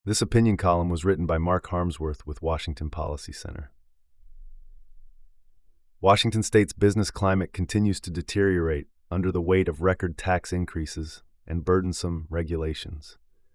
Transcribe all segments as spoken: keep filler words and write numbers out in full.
This opinion column was written by Mark Harmsworth with Washington Policy Center. Washington State's business climate continues to deteriorate under the weight of record tax increases and burdensome regulations.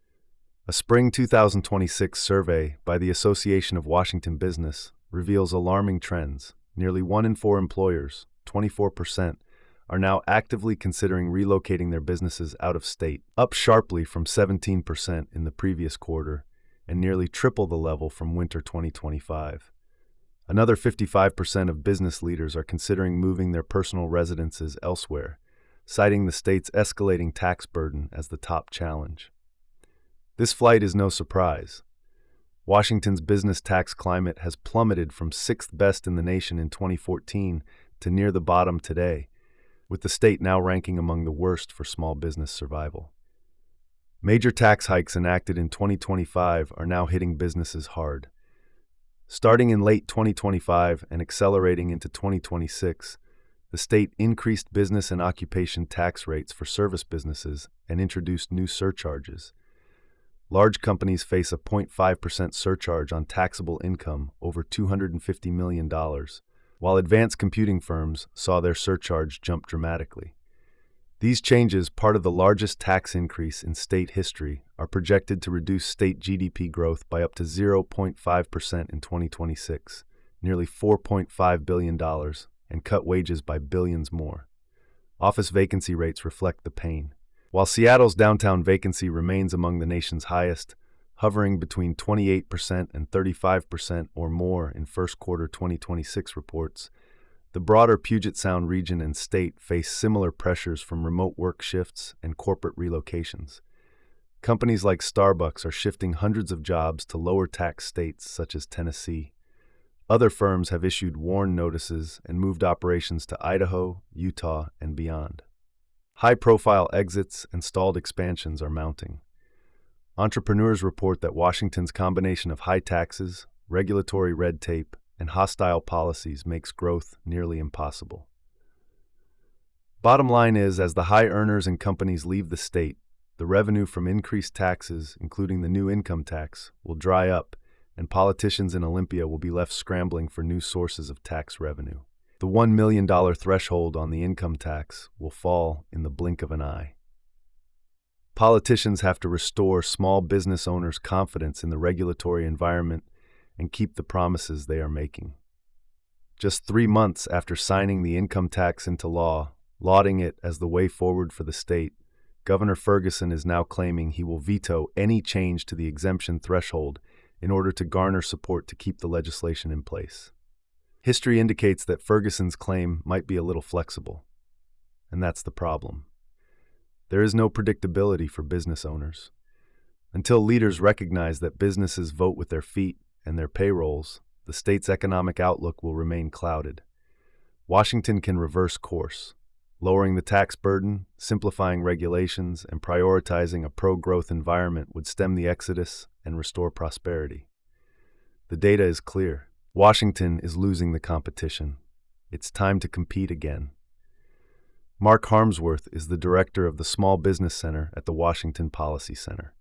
A spring two thousand twenty-six survey by the Association of Washington Business reveals alarming trends. Nearly one in four employers, twenty-four percent, are now actively considering relocating their businesses out of state, up sharply from seventeen percent in the previous quarter and nearly triple the level from winter twenty twenty-five. Another fifty-five percent of business leaders are considering moving their personal residences elsewhere, citing the state's escalating tax burden as the top challenge. This flight is no surprise. Washington's business tax climate has plummeted from sixth best in the nation in twenty fourteen to near the bottom today, with the state now ranking among the worst for small business survival. Major tax hikes enacted in twenty twenty-five are now hitting businesses hard. Starting in late twenty twenty-five and accelerating into twenty twenty-six, the state increased business and occupation tax rates for service businesses and introduced new surcharges. Large companies face a zero point five percent surcharge on taxable income over two hundred fifty million dollars, while advanced computing firms saw their surcharge jump dramatically. These changes, part of the largest tax increase in state history, are projected to reduce state G D P growth by up to zero point five percent in twenty twenty-six, nearly four point five billion dollars, and cut wages by billions more. Office vacancy rates reflect the pain. While Seattle's downtown vacancy remains among the nation's highest, hovering between twenty-eight percent and thirty-five percent or more in first quarter twenty twenty-six reports, the broader Puget Sound region and state face similar pressures from remote work shifts and corporate relocations. Companies like Starbucks are shifting hundreds of jobs to lower tax states such as Tennessee. Other firms have issued warn notices and moved operations to Idaho, Utah, and beyond. High-profile exits and stalled expansions are mounting. Entrepreneurs report that Washington's combination of high taxes, regulatory red tape, and hostile policies makes growth nearly impossible. Bottom line is, as the high earners and companies leave the state, the revenue from increased taxes, including the new income tax, will dry up, and politicians in Olympia will be left scrambling for new sources of tax revenue. The one million dollars threshold on the income tax will fall in the blink of an eye. Politicians have to restore small business owners' confidence in the regulatory environment and keep the promises they are making. Just three months after signing the income tax into law, lauding it as the way forward for the state, Governor Ferguson is now claiming he will veto any change to the exemption threshold in order to garner support to keep the legislation in place. History indicates that Ferguson's claim might be a little flexible, and that's the problem. There is no predictability for business owners. Until leaders recognize that businesses vote with their feet and their payrolls, the state's economic outlook will remain clouded. Washington can reverse course, lowering the tax burden, simplifying regulations, and prioritizing a pro-growth environment would stem the exodus and restore prosperity. The data is clear. Washington is losing the competition. It's time to compete again. Mark Harmsworth is the director of the Small Business Center at the Washington Policy Center.